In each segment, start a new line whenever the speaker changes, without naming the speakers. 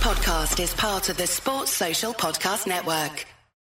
podcast is part of the Sports Social Podcast Network.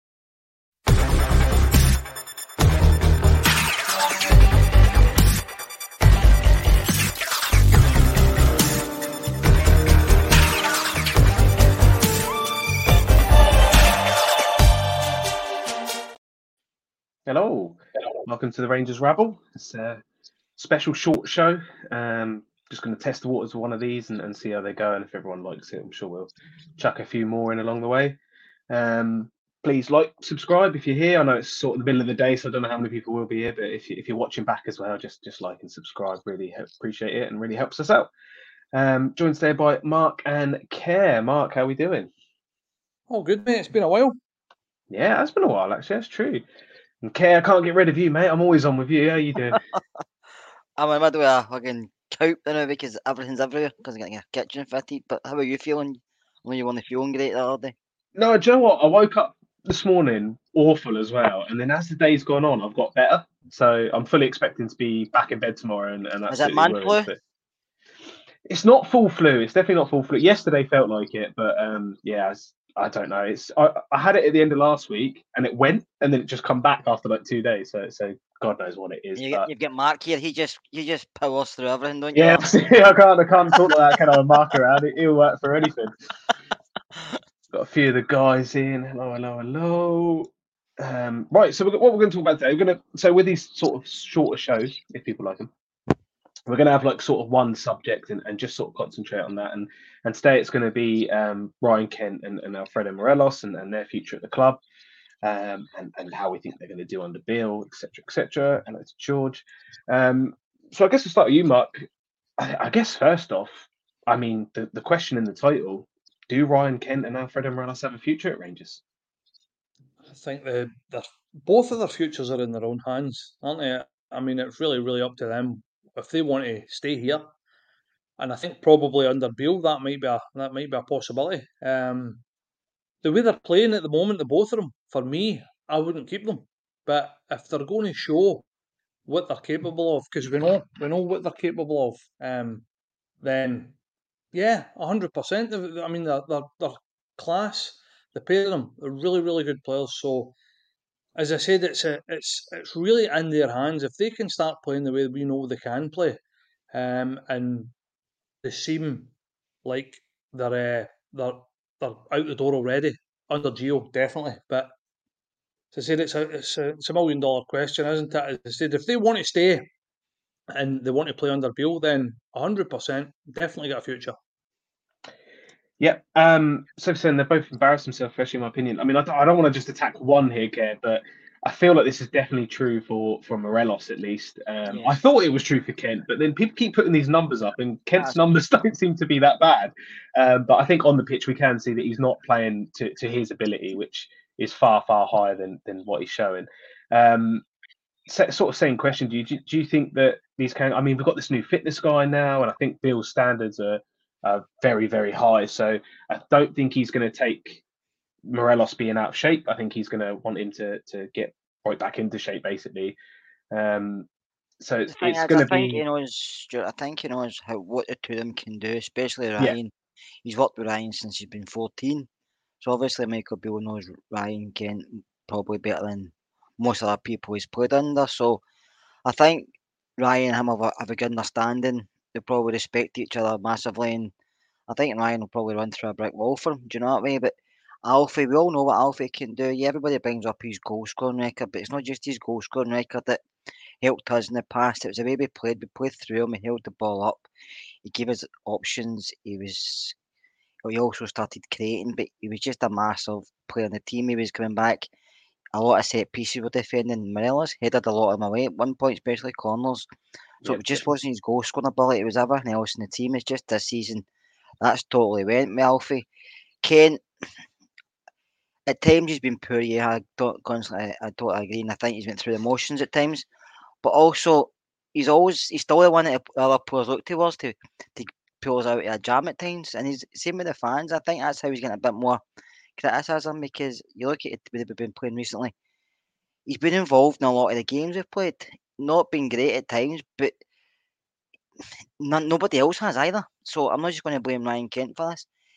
Hello, welcome to the Rangers Rabble. It's a special short show. Just going to test the waters of one of these and see how they go. And if everyone likes it, I'm sure we'll chuck a few more in along the way. Please like, subscribe if you're here. I know it's sort of the middle of the day, so I don't know how many people will be here. But if you're watching back as well, just like and subscribe. Really appreciate it and really helps us out. Joined today by Mark and Care. Mark, how are we doing?
Oh, good, mate. It's been a while.
Yeah, it's been a while, actually. That's true. And Care, I can't get rid of you, mate. I'm always on with you. How you doing?
I'm in the middle of a fucking cope now because everything's everywhere because I'm getting a kitchen fitted. But how are you feeling? I know you weren't feeling great the other day.
No, do you know what? I woke up this morning awful as well. And then as the day's gone on, I've got better. So I'm fully expecting to be back in bed tomorrow. And
Is it man flu?
It's not full flu. It's definitely not full flu. Yesterday felt like it. But yeah, I don't know. I had it at the end of last week and it went and then it just come back after like 2 days. So God knows what it is.
You've got Mark here. You just powers through everything, don't you?
Yeah, I can't talk like that kind of Mark around. He'll work for anything. Got a few of the guys in. Hello. Right. So what we're going to talk about today, so with these sort of shorter shows, if people like them, we're going to have like sort of one subject and just sort of concentrate on that. And today it's going to be Ryan Kent and Alfredo Morelos and their future at the club, and how we think they're going to do under Bill, etc. And it's George. So I guess we'll start with you, Mark. I guess first off, I mean the question in the title: do Ryan Kent and Alfredo Morelos have a future at Rangers?
I think both of their futures are in their own hands, aren't they? I mean, it's really up to them if they want to stay here. And I think probably under Beale that might be a possibility. The way they're playing at the moment, the both of them, for me, I wouldn't keep them. But if they're going to show what they're capable of, because we know what they're capable of, then yeah, 100%. I mean, they're class. The pair of them are really good players. So, as I said, it's really in their hands if they can start playing the way we know they can play, and they seem like they're out the door already under Gio, definitely. But as I said, it's a $1 million question, isn't it? As I said, if they want to stay and they want to play under Beale, then 100% definitely got a future.
Yeah. So saying they're both embarrassed themselves, especially in my opinion. I mean, I don't want to just attack one here, Care, but I feel like this is definitely true for Morelos at least.
Yes.
I thought it was true for Kent, but then people keep putting these numbers up, and Kent's numbers don't seem to be that bad. But I think on the pitch we can see that he's not playing to his ability, which is far higher than what he's showing. Sort of same question: do you think that these can? I mean, we've got this new fitness guy now, and I think Bill's standards are very high. So I don't think he's going to take Morelos being out of shape. I think he's going to want him to get right back into shape, basically. So it's going to be.
I think he knows what the two of them can do, especially Ryan. Yeah. He's worked with Ryan since he's been 14. So obviously Michael Beale knows Ryan Kent probably better than most other people he's played under. So I think Ryan and him have a good understanding. They probably respect each other massively, and I think Ryan will probably run through a brick wall for him. Do you know what I mean? But Alfie, we all know what Alfie can do. Yeah, everybody brings up his goal scoring record, but it's not just his goal scoring record that helped us in the past. It was the way we played. We played through him. He held the ball up. He gave us options. He also started creating, but he was just a massive player in the team. He was coming back. A lot of set pieces were defending. Morelos headed a lot of them away at one point, especially corners. So it just wasn't his goal scoring ability. It was everything else in the team. It's just this season that's totally went with Alfie. Kent, at times he's been poor. Yeah, I totally agree, and I think he's went through the motions at times. But also, he's still the one that other players look towards to pull us out of a jam at times. And he's same with the fans. I think that's how he's getting a bit more criticism, because you look at it we've been playing recently. He's been involved in a lot of the games we've played. Not been great at times, but nobody else has either. So I'm not just going to blame Ryan Kent for this.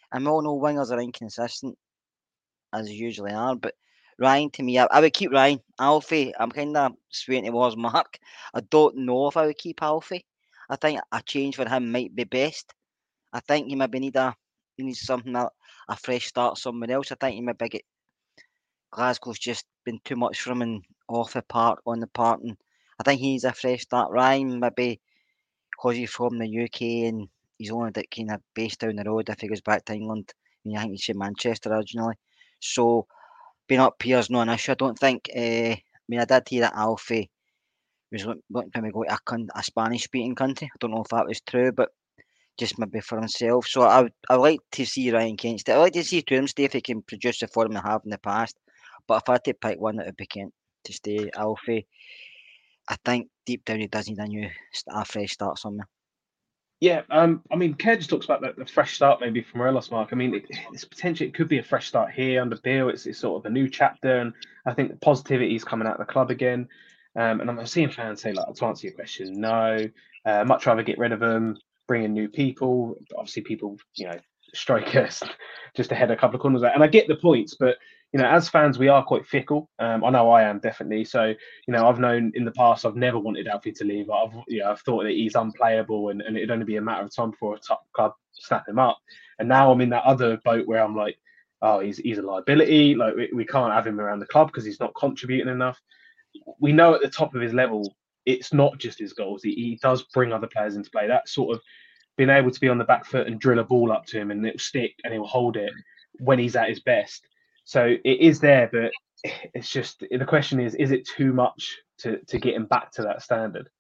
And we all know wingers are inconsistent, as they usually are, but Ryan, to me, I would keep Ryan. Alfie, I'm kind of swaying towards Mark. I don't know if I would keep Alfie. I think a change for him might be best. I think he maybe he needs something, a fresh start somewhere else. I think he maybe get Glasgow's just been too much for him and off the park, on the park, and I think he needs a fresh start. Ryan, maybe because he's from the UK and he's only that kind of based down the road if he goes back to England. I think he's from Manchester originally. So being up here is not an issue. I don't think. I mean, I did hear that Alfie was looking to go to a Spanish speaking country. I don't know if that was true, but just maybe for himself. So I like to see Ryan Kent stay. I like to see two of them stay if he can produce the form they have in the past. But if I had to pick one, it would be Kent to stay. Alfie, I think deep down he does need a fresh start somewhere.
Yeah, I mean, Kedge talks about the fresh start maybe from Morelos, Mark. I mean, it's potentially, it could be a fresh start here under Bill. It's sort of a new chapter, and I think the positivity is coming out of the club again. And I'm seeing fans say, like, to answer your question, no, much rather get rid of them, bring in new people. Obviously, people, strike us just ahead a couple of corners. And I get the points, but as fans, we are quite fickle. I know I am definitely. So, I've known in the past I've never wanted Alfie to leave. I've thought that he's unplayable, and it'd only be a matter of time before a top club snap him up. And now I'm in that other boat where I'm like, oh, he's a liability. Like we can't have him around the club because he's not contributing enough. We know at the top of his level, it's not just his goals. He does bring other players into play. That sort of being able to be on the back foot and drill a ball up to him and it'll stick and he'll hold it when he's at his best. So it is there, but it's just the question is it too much to get him back to that standard?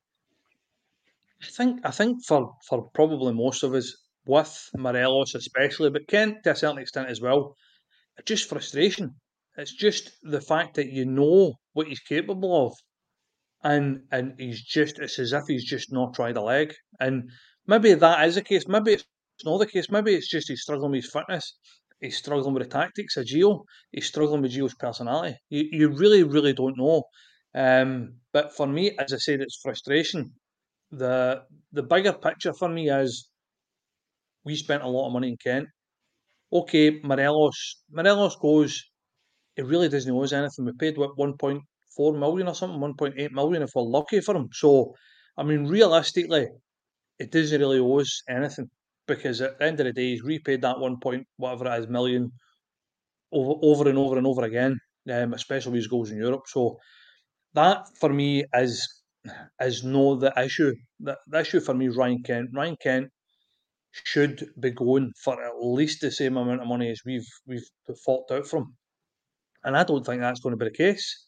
I think for probably most of us, with Morelos especially, but Kent to a certain extent as well, it's just frustration. It's just the fact that you know what he's capable of, and it's as if he's just not tried a leg. And maybe that is the case. Maybe it's not the case. Maybe it's just he's struggling with his fitness. He's struggling with the tactics of Gio. He's struggling with Gio's personality. You really, really don't know. But for me, as I said, it's frustration. The bigger picture for me is we spent a lot of money in Kent. Okay, Morelos goes. He really doesn't owe us anything. We paid what 1.4 million or something, 1.8 million if we're lucky for him. So, I mean, realistically, it doesn't really owe us anything because at the end of the day, he's repaid that 1 point whatever it is million over and over and over again, especially with his goals in Europe. So that for me is no the issue. The issue for me is Ryan Kent. Ryan Kent should be going for at least the same amount of money as we've forked out from, and I don't think that's going to be the case.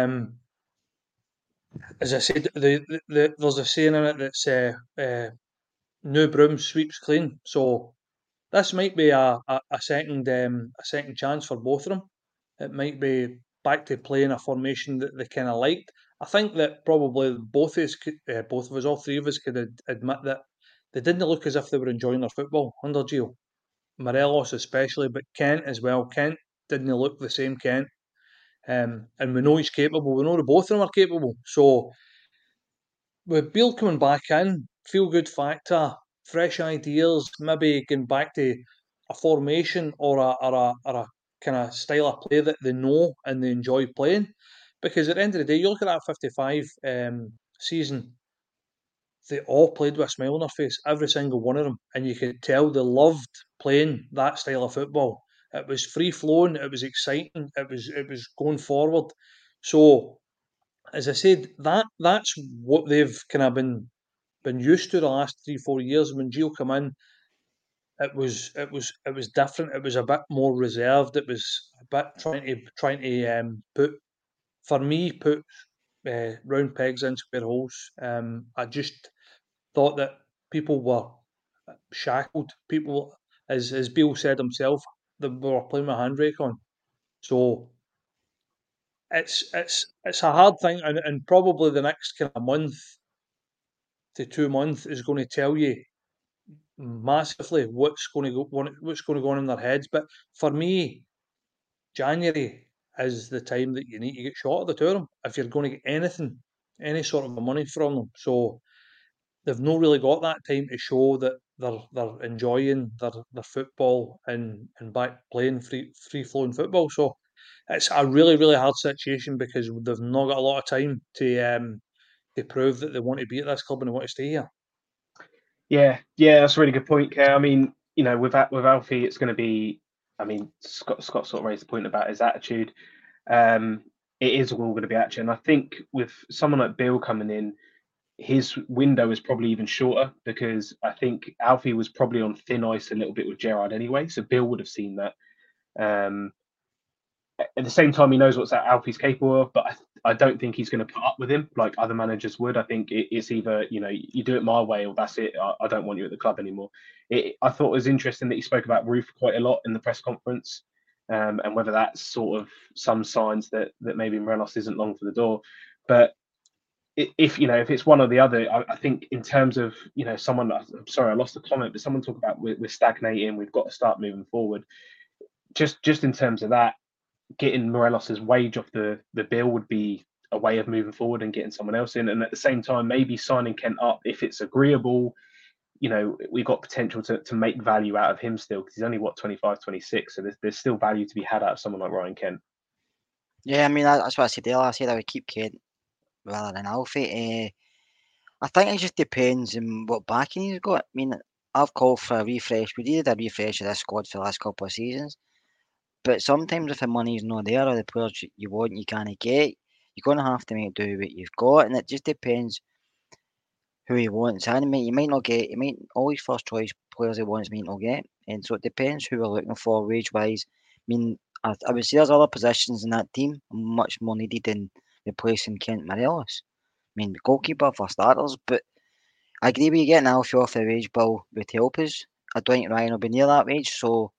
As I said, there's a saying in it that's "new broom sweeps clean." So this might be a second chance for both of them. It might be back to playing a formation that they kind of liked. I think that probably both of us, all three of us, could admit that they didn't look as if they were enjoying their football under Gio. Morelos especially, but Kent as well. Kent didn't look the same Kent. And we know he's capable. We know that both of them are capable. So with Beale coming back in, feel good factor, fresh ideas, maybe going back to a formation or a kind of style of play that they know and they enjoy playing. Because at the end of the day, you look at that 55 season, they all played with a smile on their face, every single one of them, and you could tell they loved playing that style of football. It was free flowing, it was exciting, it was going forward. So as I said, that's what they've kind of been used to the last 3-4 years. When Gio come in, it was different. It was a bit more reserved. It was a bit trying to put round pegs in square holes. I just thought that people were shackled. People, as Beale said himself, they were playing with a handbrake on. So it's a hard thing, and probably the next kind of month to 2 months is going to tell you massively what's going to go on in their heads. But for me, January is the time that you need to get shot at the two of them if you're going to get any sort of money from them. So they've not really got that time to show that they're enjoying their football and back playing free flowing football. So it's a really, really hard situation because they've not got a lot of time to prove that they want to be at this club and they want to stay here.
Yeah, that's a really good point, Kev. I mean, with Alfie, it's going to be. I mean, Scott sort of raised the point about his attitude. It is all going to be attitude, and I think with someone like Bill coming in, his window is probably even shorter because I think Alfie was probably on thin ice a little bit with Gerrard anyway, so Bill would have seen that. At the same time, he knows what Alfie's capable of, but I don't think he's going to put up with him like other managers would. I think it's either you do it my way or that's it. I don't want you at the club anymore. I thought it was interesting that he spoke about Roofe quite a lot in the press conference, and whether that's sort of some signs that maybe Morelos isn't long for the door. But if it's one or the other, I think in terms of someone. I'm sorry, I lost the comment, but someone talk about we're stagnating. We've got to start moving forward. Just in terms of that, getting Morelos's wage off the bill would be a way of moving forward and getting someone else in. And at the same time, maybe signing Kent up if it's agreeable. We've got potential to make value out of him still because he's only 25, 26. So there's still value to be had out of someone like Ryan Kent.
Yeah, I mean that's what I said earlier. I said I would keep Kent rather than Alfie. I think it just depends on what backing he's got. I mean, I've called for a refresh. We needed a refresh of this squad for the last couple of seasons. But sometimes if the money's not there or the players you want you can't get, you're going to have to make do what you've got. And it just depends who he wants. And you might not get, all his first choice players he wants might not get. And so it depends who we're looking for wage wise. I mean, I would say there's other positions in that team much more needed than replacing Kent Morelos. I mean, the goalkeeper for starters, but I agree with you getting Alfie off the wage bill would help us. I don't think Ryan will be near that wage, so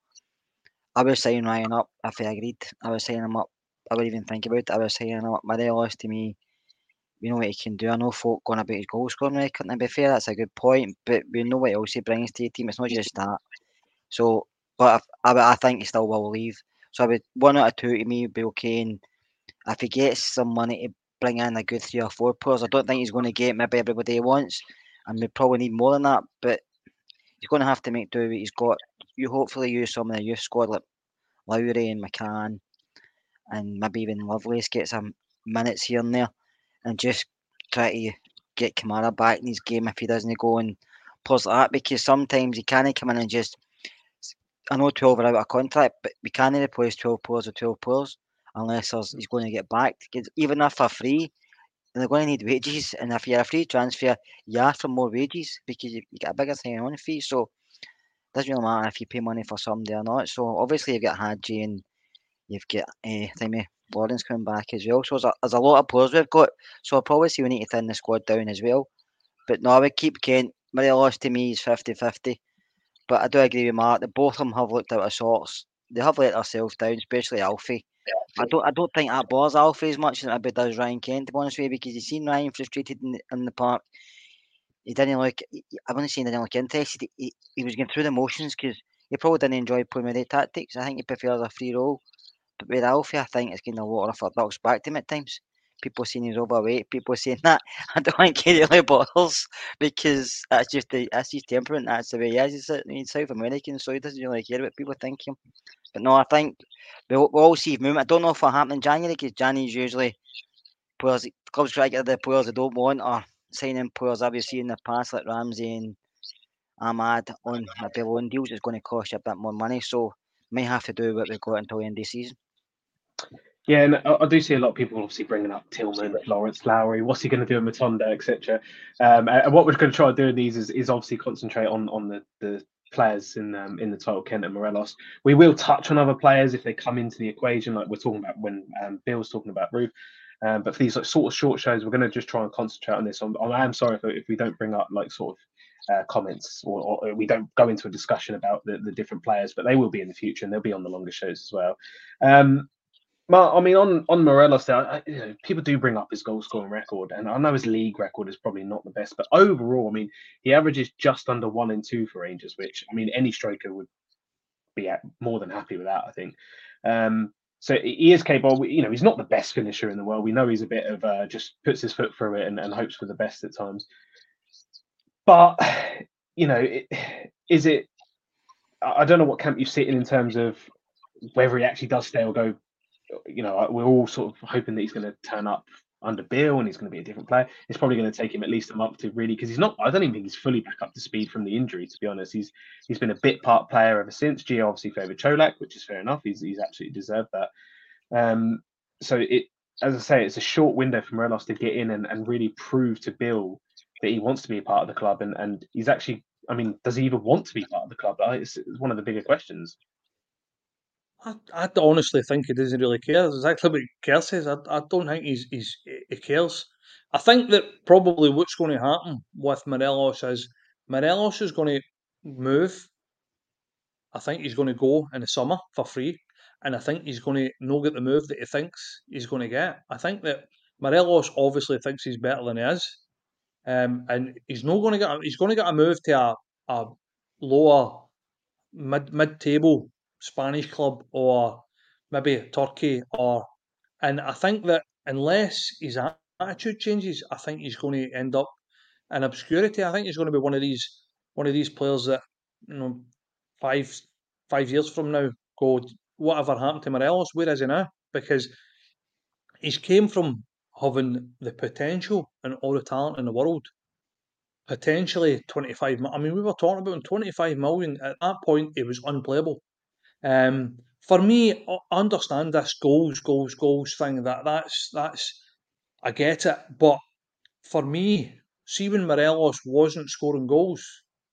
I would sign Ryan up if he agreed. I would sign him up. I wouldn't even think about it. I would sign him up. Morelos to me, we know what he can do. I know folk going about his goal scoring record, and to be fair, that's a good point, but we know what else he brings to the team. It's not just that. So, but I think he still will leave. So I would 1 out of 2 to me would be okay. And if he gets some money to bring in a good 3 or 4 players, I don't think he's going to get maybe everybody he wants, and we probably need more than that. But he's going to have to make do what he's got. You hopefully use some of the youth squad like Lowry and McCann, and maybe even Lovelace get some minutes here and there, and just try to get Kamara back in his game if he doesn't go and pause like that. Because sometimes he can't come in and just. I know 12 are out of contract, but we can't replace 12 players with 12 players unless he's going to get backed. Even if they're free, they're going to need wages, and if you're a free transfer, you ask for more wages because you get a bigger sign-on fee. So it doesn't really matter if you pay money for somebody or not. So obviously you've got Hadji and you've got Lawrence coming back as well. So there's a lot of players we've got. So I'll probably see we need to thin the squad down as well. But no, I would keep Kent. Morelos to me is 50-50. But I do agree with Mark that both of them have looked out of sorts. They have let themselves down, especially Alfie. I don't think that bothers Alfie as much as it maybe does Ryan Kent, to be honest with you, because you've seen Ryan frustrated in the park. He didn't look. I wouldn't say he didn't look interested. He was going through the motions because he probably didn't enjoy playing with the tactics. I think he prefers a free role. But with Alfie, I think it's getting a lot of our ducks back to him at times. People saying he's overweight. People saying that. I don't think he really bothers because that's his temperament. That's the way he is. He's South American, so he doesn't really care what people think of him. But no, I think we'll all see movement. I don't know if it'll happen in January because January's usually players. Clubs try to get the players they don't want or signing players that we've seen in the past like Ramsey and Ahmad on maybe loan deals. It's going to cost you a bit more money, so may have to do what we've got until the end of the season.
Yeah, and I do see a lot of people obviously bringing up Tillman, Lawrence, Lowry. What's he going to do in Matonda, etc. And what we're going to try to do in these is obviously concentrate on the players in the title, Kent and Morelos. We will touch on other players if they come into the equation, like we're talking about when Bill's talking about Roofe. But for these sort of short shows, we're going to just try and concentrate on this. I am sorry if we don't bring up like sort of comments or we don't go into a discussion about the different players, but they will be in the future and they'll be on the longer shows as well. I mean, on Morelos, people do bring up his goal scoring record, and I know his league record is probably not the best, but overall, I mean, he averages just under 1 and 2 for Rangers, which I mean, any striker would be more than happy with that, I think. So he is capable. He's not the best finisher in the world. We know he's a bit of just puts his foot through it and hopes for the best at times. But is it? I don't know what camp you sit in terms of whether he actually does stay or go. We're all sort of hoping that he's going to turn up under Bill and he's going to be a different player. It's probably going to take him at least a month to really, because he's not. I don't even think he's fully back up to speed from the injury. To be honest, he's been a bit part player ever since. Gio obviously favoured Cholak, which is fair enough. He's absolutely deserved that. So as I say, it's a short window for Morelos to get in and really prove to Bill that he wants to be a part of the club, and he's actually. I mean, does he even want to be part of the club? It's one of the bigger questions.
I honestly think he doesn't really care. It's exactly what Kerr says. I don't think he cares. I think that probably what's going to happen with Morelos is going to move. I think he's going to go in the summer for free, and I think he's going to not get the move that he thinks he's going to get. I think that Morelos obviously thinks he's better than he is, and he's not going to get. He's going to get a move to a lower mid-table Spanish club or maybe Turkey, and I think that unless his attitude changes, I think he's going to end up in obscurity. I think he's going to be one of these players that 5 years from now go, whatever happened to Morelos? Where is he now? Because he's came from having the potential and all the talent in the world. Potentially 25 million. I mean, we were talking about him, 25 million. At that point, it was unplayable. For me, I understand this goals thing. That's I get it. But for me, see when Morelos wasn't scoring goals,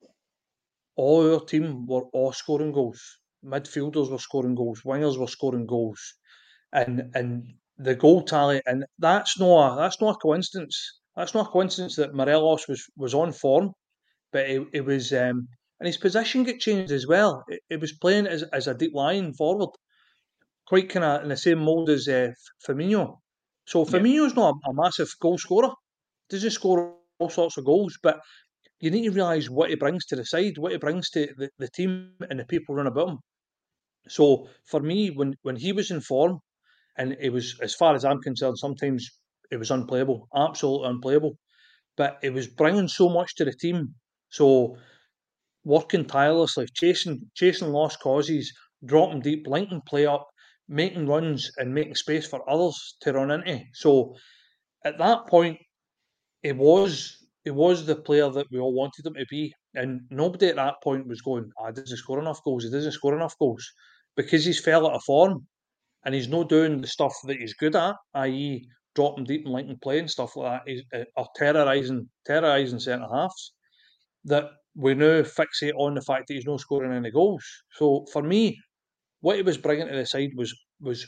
all our team were all scoring goals. Midfielders were scoring goals. Wingers were scoring goals, and the goal tally. And that's not a coincidence. That's not a coincidence that Morelos was on form, but it was. And his position got changed as well. It was playing as a deep lying forward, quite kind of in the same mould as Firmino. So Firmino's not a massive goal scorer. Doesn't score all sorts of goals, but you need to realise what he brings to the side, what he brings to the team and the people run about him. So for me, when he was in form, and it was, as far as I'm concerned, sometimes it was unplayable, absolutely unplayable. But it was bringing so much to the team. So working tirelessly, chasing lost causes, dropping deep, linking play up, making runs and making space for others to run into. So at that point, it was the player that we all wanted him to be, and nobody at that point was going, "Ah, doesn't score enough goals. He doesn't score enough goals," because he's fell out of form and he's not doing the stuff that he's good at, i.e., dropping deep and linking play and stuff like that, or terrorising centre halves. That we now fixate on the fact that he's not scoring any goals. So for me, what he was bringing to the side was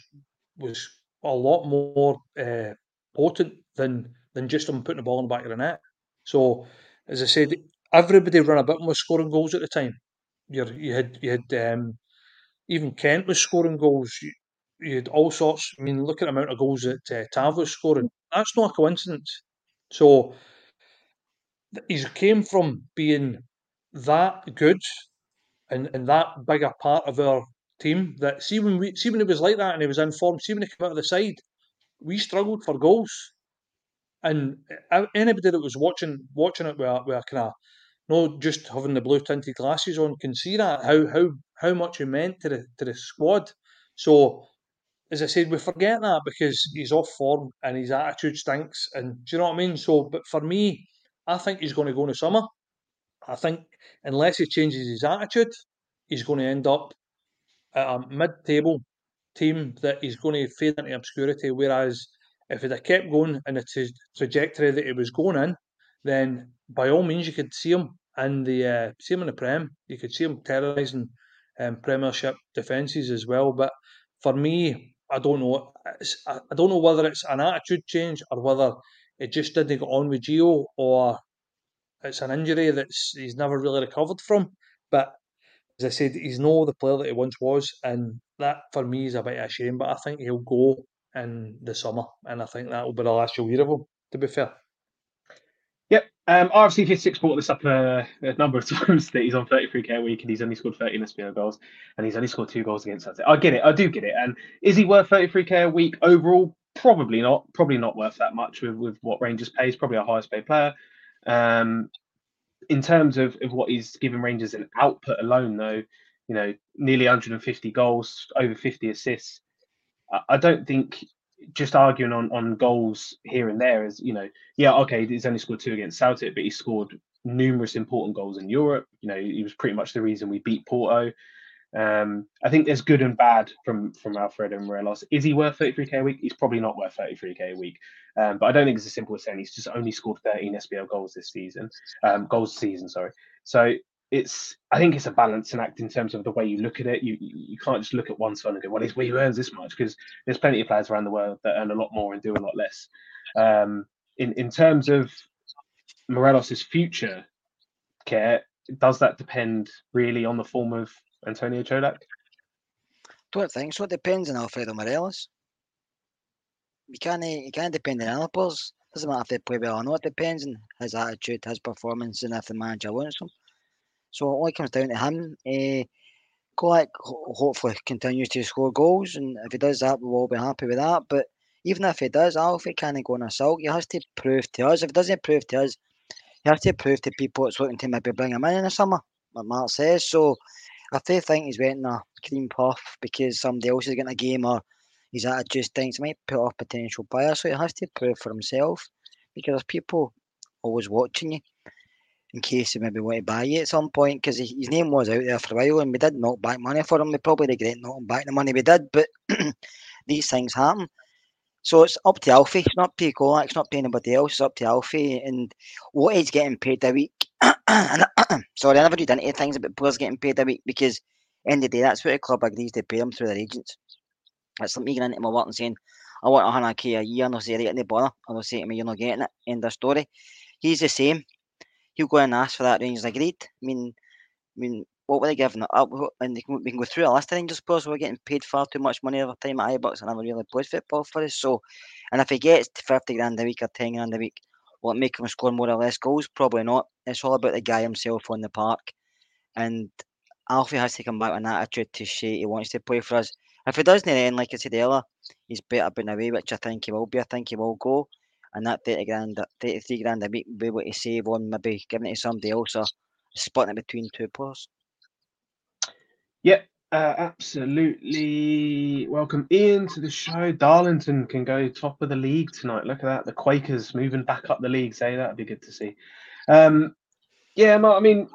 a lot more potent than just him putting the ball in the back of the net. So as I said, everybody ran a bit more scoring goals at the time. You had even Kent was scoring goals. You had all sorts. I mean, look at the amount of goals that Tav was scoring. That's not a coincidence. So he came from being that good and that big a part of our team that see when he was like that and he was in form, see when he came out of the side, we struggled for goals. And anybody that was watching it with a kind of not just having the blue tinted glasses on can see that how much he meant to the squad. So as I said, we forget that because he's off form and his attitude stinks. And do you know what I mean? So, but for me, I think he's going to go in the summer. I think unless he changes his attitude, he's going to end up at a mid-table team that he's going to fade into obscurity. Whereas if he'd have kept going in the trajectory that he was going in, then by all means you could see him in the Prem. You could see him terrorising Premiership defences as well. But for me, I don't know. I don't know whether it's an attitude change or whether it just didn't get on with Gio, or it's an injury that he's never really recovered from. But as I said, he's no the player that he once was, and that for me is a bit of a shame. But I think he'll go in the summer, and I think that will be the last you'll hear of him, to be fair.
Yep. RFC 56 brought this up a number of times that he's on 33k a week and he's only scored 13 SPL goals and he's only scored 2 goals against us. I get it. I do get it. And is he worth 33k a week overall? Probably not. Probably not worth that much with what Rangers pays. Probably our highest paid player. in terms of what he's given Rangers in output alone, though, nearly 150 goals, over 50 assists. I don't think just arguing on goals here and there is, okay, he's only scored 2 against Celtic, but he scored numerous important goals in Europe. He was pretty much the reason we beat Porto. I think there's good and bad from Alfredo Morelos. Is he worth 33k a week? He's probably not worth 33k a week. But I don't think it's as simple as saying he's just only scored 13 SBL goals this season. Sorry. So I think it's a balancing act in terms of the way you look at it. You can't just look at one side and go, well, he earns this much, because there's plenty of players around the world that earn a lot more and do a lot less. In terms of Morelos' future care, does that depend really on the form of Antonio Čolak?
Don't think so. It depends on Alfredo Morelos. You can't depend on other players. Doesn't matter if they play well or not. It depends on his attitude, his performance, and if the manager wants him. So it all comes down to him. Kolak hopefully continues to score goals, and if he does that, we'll all be happy with that. But even if he does, Alfie can't go on a sulk. He has to prove to us. If he doesn't prove to us, he has to prove to people it's looking to maybe bring him in the summer, like Mark says. So if they think he's waiting a cream puff because somebody else is getting a game, or his attitude stinks, he might put off potential players. So he has to prove for himself, because there's people always watching you in case they maybe want to buy you at some point, because his name was out there for a while and we did knock back money for him. We probably regret knocking back the money we did, but these things happen. So it's up to Alfie. It's not up to Kolak. It's not up to anybody else. It's up to Alfie and what he's getting paid a week. Sorry, I never read into things about players getting paid a week, because end of the day, that's what the club agrees to pay them through their agents. It's like me getting into my work and saying, I want 100k a year, and they'll say, right, any bother, and they'll say to me, you're not getting it. End of story. He's the same. He'll go and ask for that range. Agreed. I mean, what were they giving up? And we can go through a list of Rangers players who are getting paid far too much money every time at Ibrox and never really plays football for us. So, and if he gets 50 grand a week or 10 grand a week, will it make him score more or less goals? Probably not. It's all about the guy himself on the park. And Alfie has to come back with an attitude to say he wants to play for us. If he doesn't, then, like I said earlier, he's better being away, which I think he will be. I think he will go. And that 33 grand a week will be able to save on maybe giving it to somebody else, or splitting it between two players.
Yep, absolutely. Welcome Ian to the show. Darlington can go top of the league tonight. Look at that. The Quakers moving back up the league. Say that'd be good to see. Yeah, Mark, I mean,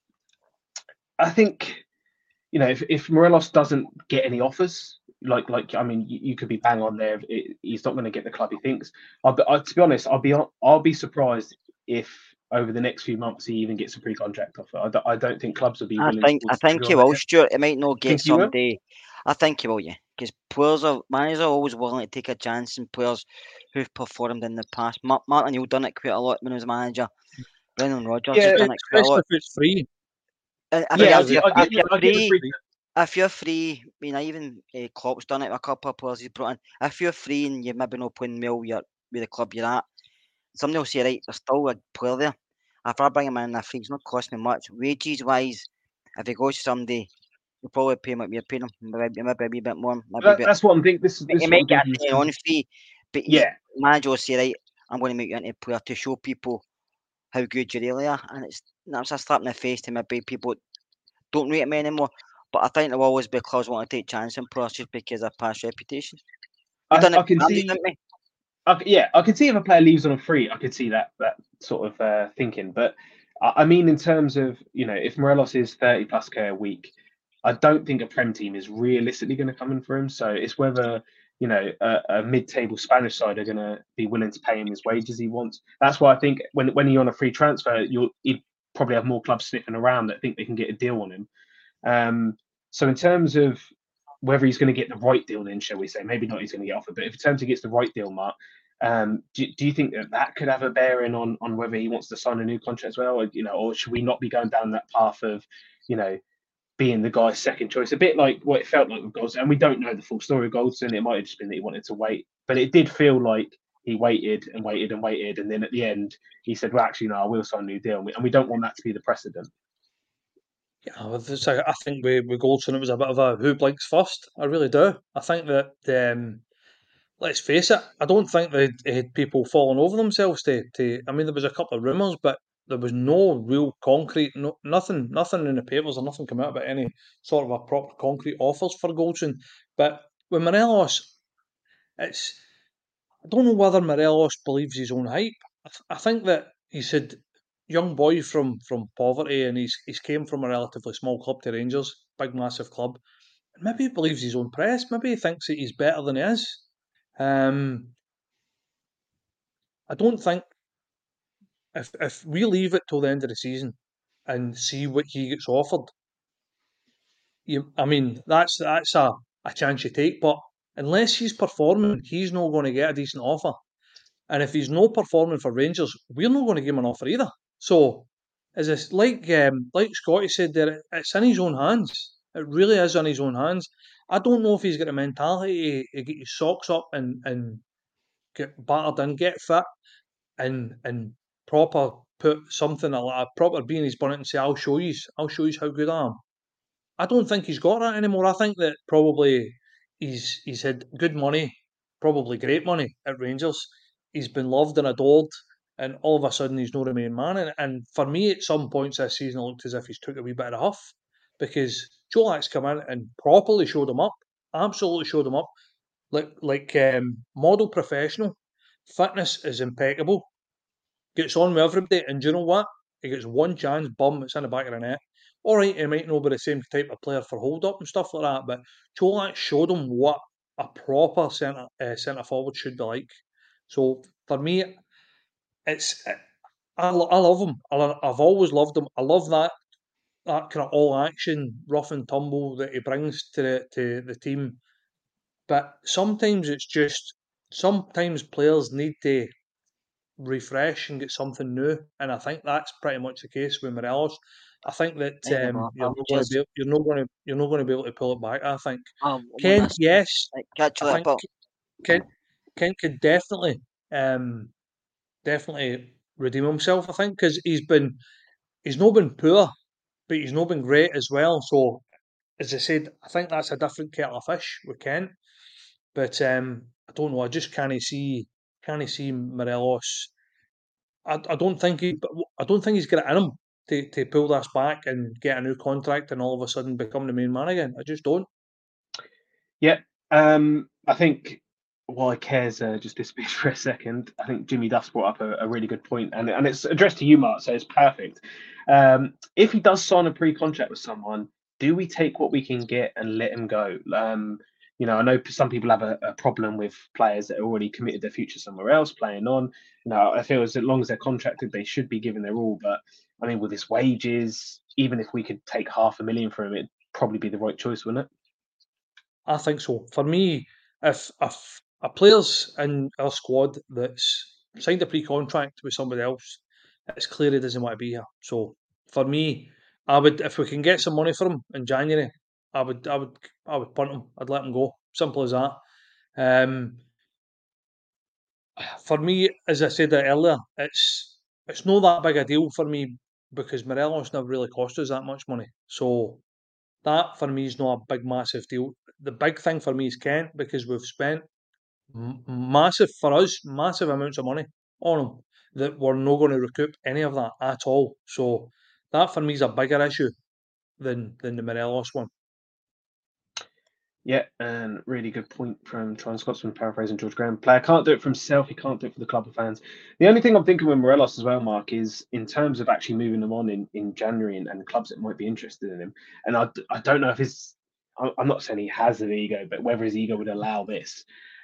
I think, if Morelos doesn't get any offers, I mean, you could be bang on there. He's not going to get the club he thinks. To be honest, I'll be surprised if over the next few months he even gets a pre-contract offer. I don't think clubs will be willing.
I think he will, Stuart. It might not get someday. I think he will, yeah, because managers are always willing to take a chance in players who've performed in the past. Martin O'Neill done it quite a lot when he was a manager. Brendan Rodgers has done it quite a lot.
If it's free.
If you're free, I mean, even Klopp's done it with a couple of players he's brought in. If you're free and you're maybe not playing well with the club you're at, somebody will say, right, there's still a player there. If I bring him in free, it's not costing me much. Wages wise, if he goes to somebody, you'll probably pay him what you're paying him, maybe a wee bit more.
That's what I'm thinking.
He might get a on fee, but yeah, manager will say, right, I'm going to make you into a player to show people how good you really are, and it's a slap in the face to maybe people don't rate him anymore. But I think there will always be clubs want to take chance in players just because of past reputation.
I can see. I can see if a player leaves on a free, I could see that sort of thinking. But I mean, in terms of, if Morelos is 30 plus K a week, I don't think a Prem team is realistically going to come in for him. So it's whether, a mid-table Spanish side are going to be willing to pay him his wages he wants. That's why I think when you're on a free transfer, you'd probably have more clubs sniffing around that think they can get a deal on him. So in terms of whether he's going to get the right deal, then shall we say, maybe not he's going to get offered, but if in terms of gets the right deal, Mark, do you think that could have a bearing on whether he wants to sign a new contract as well, or should we not be going down that path of, being the guy's second choice, a bit like what it felt like with Goldson? And we don't know the full story of Goldson. It might have just been that he wanted to wait, but it did feel like he waited and waited and waited, and then at the end he said, "Well, actually, no, I will sign a new deal," and we don't want that to be the precedent.
Yeah, I think with Goldson it was a bit of a who blinks first. I really do. I think that let's face it, I don't think they had people falling over themselves to. I mean, there was a couple of rumours, but there was no real concrete, nothing in the papers or nothing came out about any sort of a proper concrete offers for Goldson. But with Morelos, I don't know whether Morelos believes his own hype. I think that he said young boy from poverty, and he's came from a relatively small club to Rangers, big massive club. Maybe he believes his own press. Maybe he thinks that he's better than he is. I don't think if we leave it till the end of the season and see what he gets offered, that's a chance you take. But unless he's performing, he's not going to get a decent offer. And if he's not performing for Rangers, we're not going to give him an offer either. So, is this like Scotty said there? It's in his own hands. It really is in his own hands. I don't know if he's got the mentality to get his socks up and get battered in, get fit, and proper put something like a proper bean in his bonnet and say, I'll show you how good I am. I don't think he's got that anymore. I think that probably he's had good money, probably great money at Rangers. He's been loved and adored, and all of a sudden he's not the main man. And for me, at some points this season, it looked as if he's took a wee bit of a huff because Cholak's come in and properly showed him up, absolutely showed him up, like model professional. Fitness is impeccable. Gets on with everybody, and do you know what? He gets one chance, bum, it's in the back of the net. All right, he might not be the same type of player for hold up and stuff like that, but Cholak showed him what a proper centre forward should be like. So for me, I love him. I've always loved him. I love that kind of all action, rough and tumble that he brings to the team. But sometimes sometimes players need to refresh and get something new, and I think that's pretty much the case with Morelos. I think that you're not going to be able to pull it back. I think Ken, yes, I think Ken could definitely redeem himself. I think because he's not been poor, but he's not been great as well. So as I said, I think that's a different kettle of fish with Kent. But I don't know. I just can't see Morelos. I don't think he's got it in him to pull this back and get a new contract and all of a sudden become the main man again. I just don't.
Yeah, I think while Cares just disappeared for a second, I think Jimmy Duff's brought up a really good point, and it's addressed to you, Mark, so it's perfect. If he does sign a pre-contract with someone, do we take what we can get and let him go? I know some people have a problem with players that are already committed their future somewhere else, playing on. I feel as long as they're contracted, they should be given their all. But I mean, with his wages, even if we could take $500,000 for him, it'd probably be the right choice, wouldn't it?
I think so. For me, if a player's in our squad that's signed a pre-contract with somebody else, it's clear he doesn't want to be here. So for me, I would, if we can get some money for him in January, I would punt him. I'd let him go. Simple as that. For me, as I said earlier, it's not that big a deal for me because Morelos never really cost us that much money. So that for me is not a big massive deal. The big thing for me is Kent because we've spent massive amounts of money on him that we're not going to recoup any of that at all. So that for me is a bigger issue than the Morelos one.
Yeah, and really good point from Tron Scotsman, paraphrasing George Graham. Player can't do it for himself, he can't do it for the club of fans. The only thing I'm thinking with Morelos as well, Mark, is in terms of actually moving him on in January and clubs that might be interested in him. And I don't know if I'm not saying he has an ego, but whether his ego would allow this.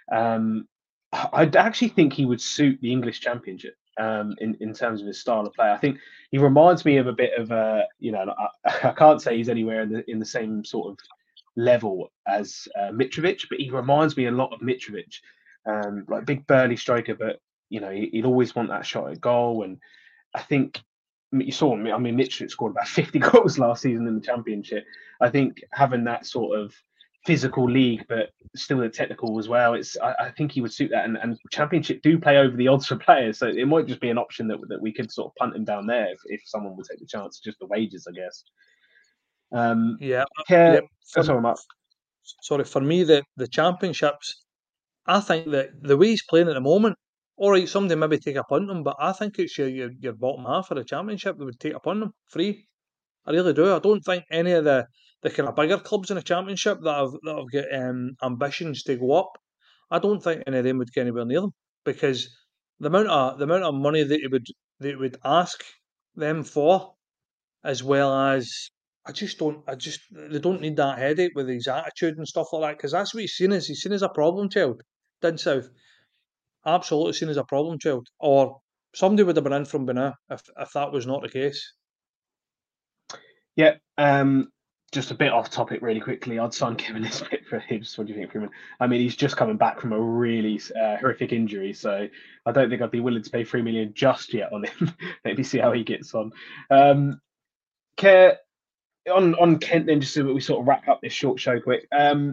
I actually think he would suit the English Championship in terms of his style of play. I think he reminds me of a bit of I can't say he's anywhere in the same sort of level as Mitrovic, but he reminds me a lot of Mitrovic, like big burly striker, but he'd always want that shot at goal. And I think you saw him. I mean, Mitrovic scored about 50 goals last season in the Championship. I think having that sort of physical league, but still the technical as well. I think he would suit that. And Championship do play over the odds for players, so it might just be an option that we could sort of punt him down there if someone would take the chance. Just the wages, I guess. Sorry, Mark.
Sorry, for me, the Championships, I think that the way he's playing at the moment, all right, somebody maybe take a punt on them, but I think it's your bottom half of the Championship that would take a punt on them free. I really do. I don't think any of the kind of bigger clubs in the Championship that have got ambitions to go up, I don't think any of them would get anywhere near them, because the amount of money that you would ask them for, as well as they don't need that headache with his attitude and stuff like that, because that's what he's seen as a problem child. Down south, absolutely seen as a problem child, or somebody would have been in from Benin if that was not the case.
Yeah, just a bit off topic really quickly. I'd sign Kevin Nisbet for Hibs. What do you think, Freeman? I mean, he's just coming back from a really horrific injury, so I don't think I'd be willing to pay $3 million just yet on him. Maybe see how he gets on. On Kent then, just so that we sort of wrap up this short show quick.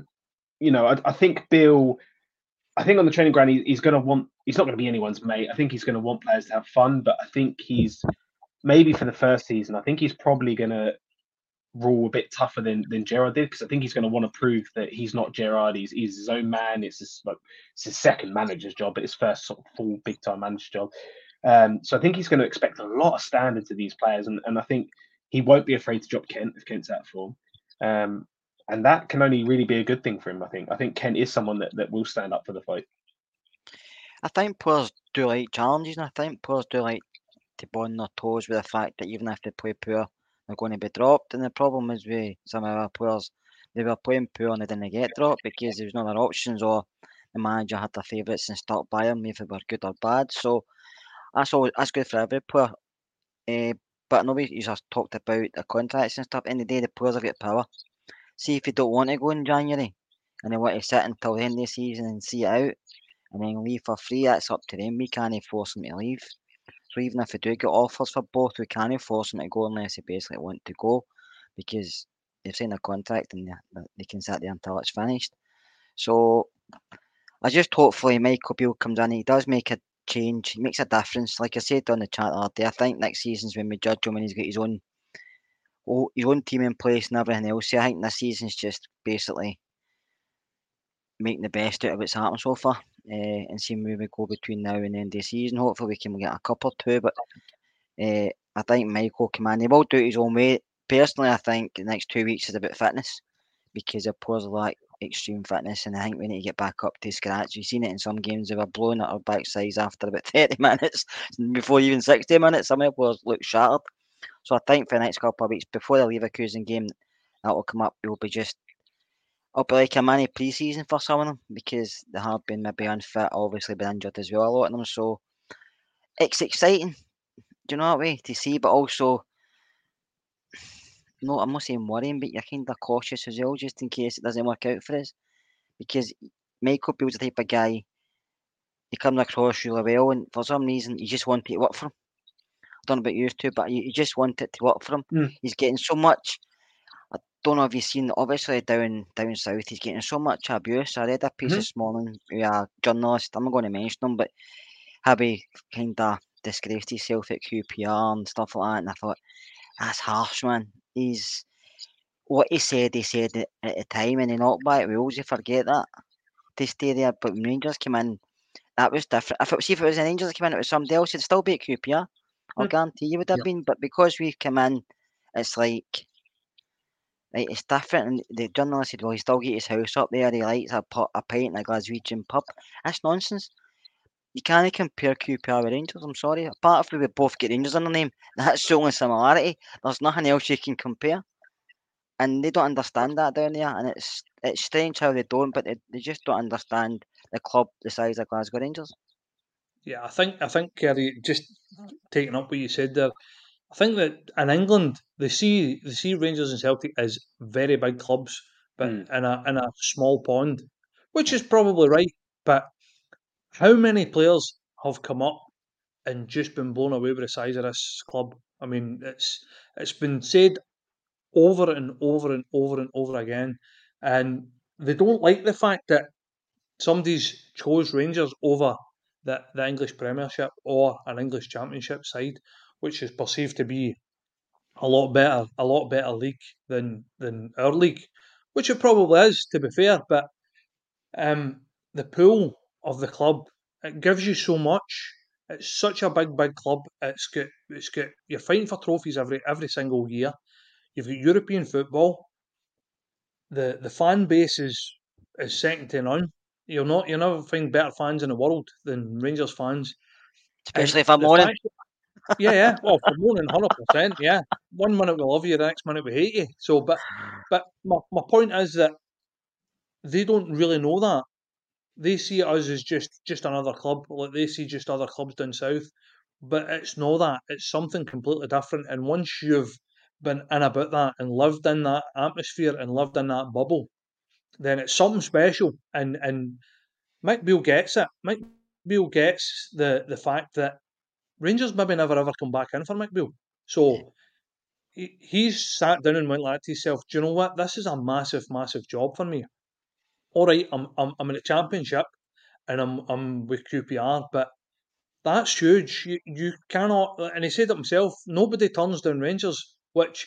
I think Bill. I think on the training ground, he's going to want. He's not going to be anyone's mate. I think he's going to want players to have fun, but I think he's maybe for the first season. I think he's probably going to rule a bit tougher than Gerrard did, because I think he's going to want to prove that he's not Gerrard. He's his own man. It's his second manager's job, but his first sort of full big time manager's job. So I think he's going to expect a lot of standards of these players, and I think he won't be afraid to drop Kent if Kent's out of form. And that can only really be a good thing for him, I think. I think Kent is someone that will stand up for the fight.
I think players do like challenges, and I think players do like to be on their toes with the fact that even if they play poor, they're going to be dropped. And the problem is with some of our players, they were playing poor and they didn't get dropped because there was no other options, or the manager had their favourites and stuck by them, if they were good or bad. So that's good for every player. But nobody's just talked about the contracts and stuff. In the day, the players have got power. See if they don't want to go in January and they want to sit until the end of the season and see it out and then leave for free, that's up to them. We can't force them to leave. So even if they do get offers for both, we can't force them to go unless they basically want to go, because they've signed a contract and they can sit there until it's finished. So I just hopefully Michael Beale comes in. He does make a change. He makes a difference. Like I said on the chat the other day, I think next season's when we judge him when he's got his own team in place and everything else. So I think this season's just basically making the best out of what's happened so far, and seeing where we go between now and the end of the season. Hopefully we can get a cup or two, but I think Michael come in. He will do it his own way. Personally, I think the next 2 weeks is about fitness, because the players lack extreme fitness, and I think we need to get back up to scratch. We've seen it in some games. They were blowing at our backsides after about 30 minutes, before even 60 minutes. Some of the players look shattered. So I think for the next couple of weeks, before the Leverkusen game, that will come up. It'll be like a mini pre-season for some of them, because they have been maybe unfit, obviously been injured as well, a lot of them. So it's exciting, do you know what I mean, to see, but also, no, I'm not saying worrying, but you're kind of cautious as well, just in case it doesn't work out for us. Because Michael Beale's the type of guy, he comes across really well, and for some reason, you just want it to work for him. I don't know about you two, but you just want it to work for him. He's getting so much. I don't know if you've seen, obviously down south, he's getting so much abuse. I read a piece this morning with a journalist, I'm not going to mention him, but how he kind of disgraced himself at QPR and stuff like that, and I thought, that's harsh, man. What he said at the time, and he knocked back Wales, you forget that, to stay there. But when Rangers came in, that was different. If it was an Rangers that came in, it was somebody else, it'd still be at QPR. I'll guarantee you would have been. But because we've come in, it's like it's different. And the journalist said, well, he still get his house up there. He likes a pint in a Glaswegian pub. That's nonsense. You can't compare QPR with Rangers. I'm sorry. Apart from we both get Rangers in the name, that's the only similarity. There's nothing else you can compare. And they don't understand that down there. And it's strange how they don't, but they just don't understand the club the size of Glasgow Rangers.
Yeah, I think Kerry, just taking up what you said there, I think that in England they see Rangers and Celtic as very big clubs, but in a small pond, which is probably right. But how many players have come up and just been blown away with the size of this club? I mean, it's been said over and over and over and over again, and they don't like the fact that somebody's chose Rangers over the English Premiership or an English Championship side, which is perceived to be a lot better league than our league, which it probably is, to be fair. But the pool of the club It gives you so much. It's such a big club. It's got you're fighting for trophies every single year. You've got European football. The fan base is second to none. You'll never find better fans in the world than Rangers fans.
Especially if I'm moaning.
Yeah. Well, for moaning, 100%. Yeah, 1 minute we love you, the next minute we hate you. So, but my point is that they don't really know that. They see us as just another club. Like they see just other clubs down south, but it's not that. It's something completely different. And once you've been in about that and lived in that atmosphere and lived in that bubble, then it's something special. And Mick Beale gets it. Mick Beale gets the fact that Rangers maybe never ever come back in for Mick Beale. So he's sat down and went like to himself, do you know what? This is a massive, massive job for me. All right, I'm in the Championship and I'm with QPR, but that's huge. You cannot, and he said it himself, nobody turns down Rangers, which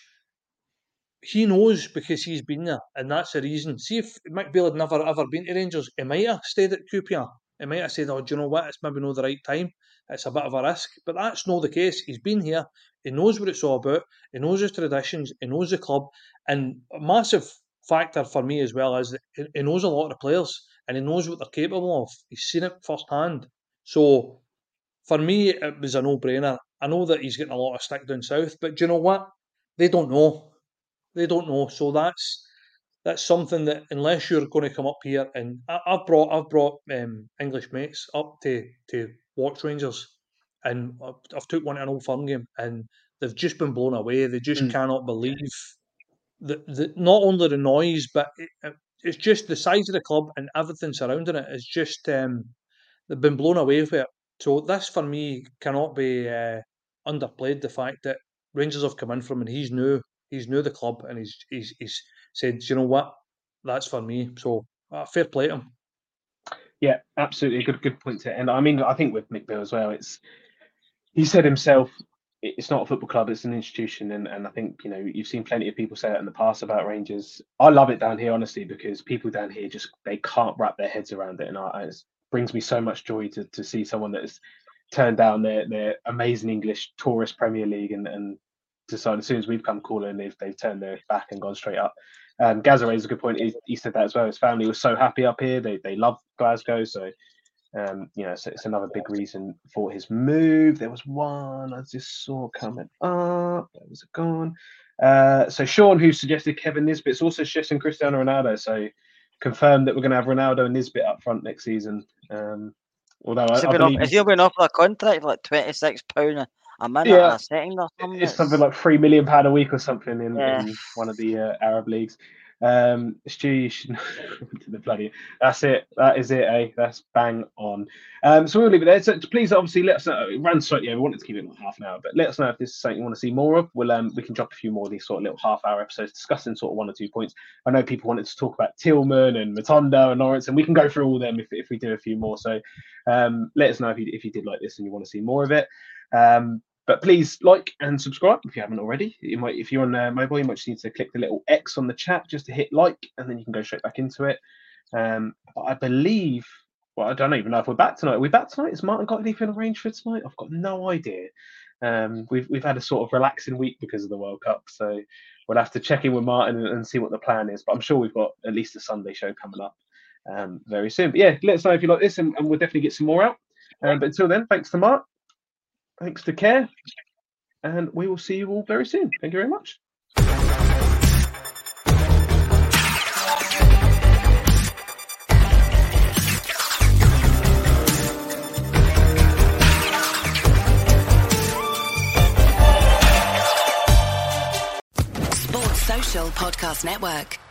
he knows because he's been there, and that's the reason. See, if Mick Beale had never ever been to Rangers, he might have stayed at QPR. He might have said, oh, do you know what? It's maybe not the right time. It's a bit of a risk. But that's not the case. He's been here. He knows what it's all about. He knows his traditions. He knows the club. And a massive factor for me as well is that he knows a lot of the players and he knows what they're capable of. He's seen it firsthand. So for me, it was a no-brainer. I know that he's getting a lot of stick down south, but do you know what? They don't know. They don't know. So that's something that unless you're going to come up here, and I've brought English mates up to watch Rangers, and I've took one to an Old Firm game, and they've just been blown away. They just cannot believe the not only the noise, but it's just the size of the club and everything surrounding it. It's just they've been blown away with it. So this for me cannot be underplayed. The fact that Rangers have come in from and he's new the club, and he's said, you know what, that's for me. So fair play to him.
Yeah, absolutely, good point to end. I mean, I think with Mick Beale as well, he said himself, it's not a football club, it's an institution, and I think you've seen plenty of people say that in the past about Rangers. I love it down here, honestly, because people down here they can't wrap their heads around it, and it brings me so much joy to see someone that has turned down their amazing English tourist Premier League and decided as soon as we've come calling, they've turned their back and gone straight up. Gazza raised a good point. He said that as well. His family was so happy up here. They love Glasgow. So, so it's another big reason for his move. There was one I just saw coming up. That was gone. So Sean, who suggested Kevin Nisbet's also suggesting Cristiano Ronaldo. So confirmed that we're going to have Ronaldo and Nisbet up front next season. Although
is he been offered a contract like £26 a minute or a second or something?
It's something like £3 million a week or something in one of the Arab leagues. Stu, you should to the bloody. That's it. That is it. That's bang on. So we'll leave it there. So please, obviously, let us know. It ran slightly over. We wanted to keep it like half an hour, but let us know if this is something you want to see more of. We can drop a few more of these sort of little half-hour episodes discussing sort of 1 or 2 points. I know people wanted to talk about Tillman and Matondo and Lawrence, and we can go through all of them if we do a few more. So let us know if you did like this and you want to see more of it. But please like and subscribe if you haven't already. If you're on mobile, you might just need to click the little X on the chat just to hit like, and then you can go straight back into it. I believe, well, I don't even know if we're back tonight. Are we back tonight? Has Martin got anything arranged for tonight? I've got no idea. We've had a sort of relaxing week because of the World Cup, so we'll have to check in with Martin and see what the plan is. But I'm sure we've got at least a Sunday show coming up very soon. But yeah, let us know if you like this, and we'll definitely get some more out. But until then, thanks to Mark. Thanks to Care, and we will see you all very soon. Thank you very much.
Sports Social Podcast Network.